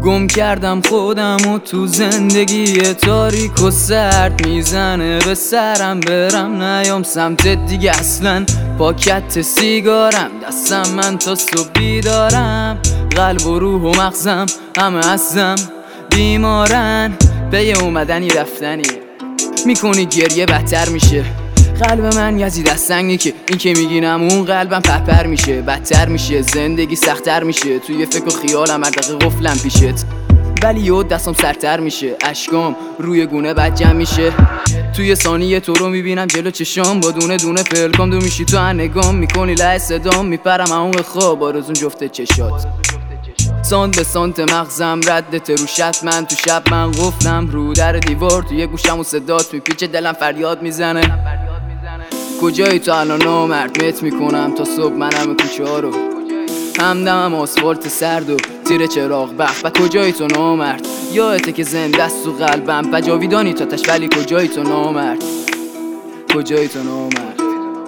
گم کردم خودم و تو زندگی تاریک و سرد میزنه به سرم، برم نیام سمت دیگه اصلا. پاکت سیگارم دستم، من تا صبح بیدارم. قلب و روح و مغزم همه ازم بیمارن. به یه اومدنی رفتنی میکنی گریه بدتر میشه. قلب من یزید از سنگی که این که میگینم اون قلبم پرپر میشه. بدتر میشه زندگی سختتر میشه. توی فکر و خیالم هر دقیقه قفلم پیشت، ولی یه دستم سرتر میشه. اشکام روی گونه بد جمع میشه. توی ثانیه تو رو میبینم جلو چشام، با دونه دونه فلکام دو میشی تو نگام. میکنی لحظه صدام میپرم اون خواب آرزون جفت چشات. سانت به سانت مغزم ردت رو شب، من تو شب من قفلم رو در دیوار. توی گوشم و صدات میپیچه دلم فریاد میزنه. کجایی تو الان نامرد؟ مت میکنم تا صبح منم کوچه ها رو، همدمم آسفالت سرد و تیر چراغ بخت. و کجایی تو نامرد؟ یادته که زنده است تو قلبم و جاویدانی تا تش، ولی کجایی تو نامرد؟ کجایی تو نامرد؟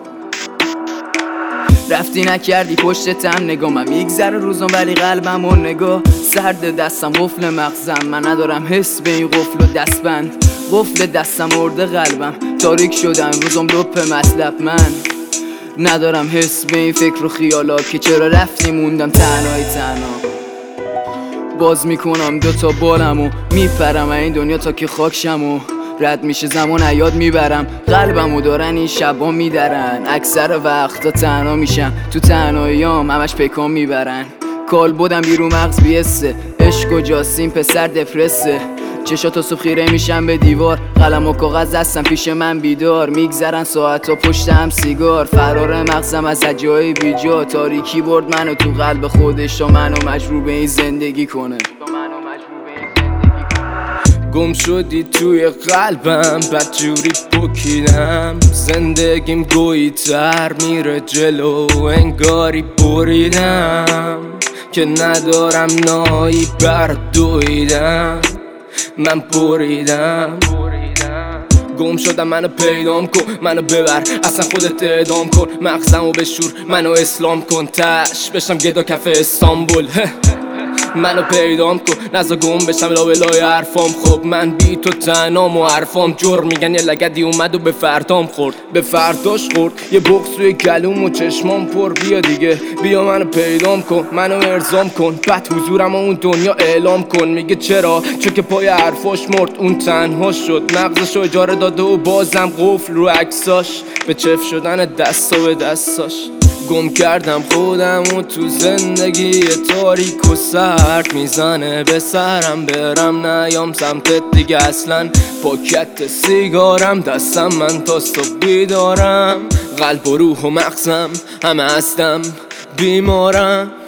رفتی نکردی پشتتم نگاهم، میگذره روزم ولی قلبم و نگاه سرد. دستم قفل مغزم، من ندارم حس به این قفل و دستبند. قفل دستم مرده قلبم تاریک شدم روزم لپ مطلب. من ندارم حس به این فکر و خیالات که چرا رفتی موندم تنهای تنها. باز میکنم دوتا بالم و میپرم این دنیا تا که خاکشم و رد میشه زمان عیاد میبرم. قلبمو دارن این شبا میدرن، اکثر وقتا تنها میشم تو تنهاییام همش پیکام میبرن. کال بودم بیرو مغز بیسته، عشق و جاسین پسر دفرسه. چشاتا صبح خیره میشم به دیوار، قلم و کاغذ دستم پیش من بیدار. میگذرن ساعتا پشتم سیگار، فرار مغزم از جای بیجا. تاریکی برد منو تو قلب خودش تا منو مجبور به این زندگی کنه. گم شدی توی قلبم بدجوری پکیدم. زندگیم گویی تر میره جلو انگاری بریدم که ندارم نایی بر دویدم. من بریدم گم شدم، منو پیدام کن، منو ببر اصلا خودت اعدام کن. مغزمو بشور منو اسلام کن، تش بشم گدا کف استانبول. منو پیدام کن نزا گم بشم لای حرفام. خب من بی تو تنام و حرفام جر میگن یه لگدی اومد و به فردام خورد، به فرداش خورد. یه بغض روی گلوم و چشمام پر. بیا دیگه بیا منو پیدام کن، منو ارزام کن. بعد حضورم و اون دنیا اعلام کن. میگه چرا؟ چون که پای حرفاش مرد، اون تنها شد. مغزشو اجاره داده و بازم قفل رو عکساش، به چف شدن دستا به دستاش. گم کردم خودم و تو زندگی تاریک و سرد میزنه به سرم، برم نیام سمتت دیگه اصلا. پاکت سیگارم دستم، من تا صبح بیدارم. قلب و روح و مغزم همه هستم بیمارم.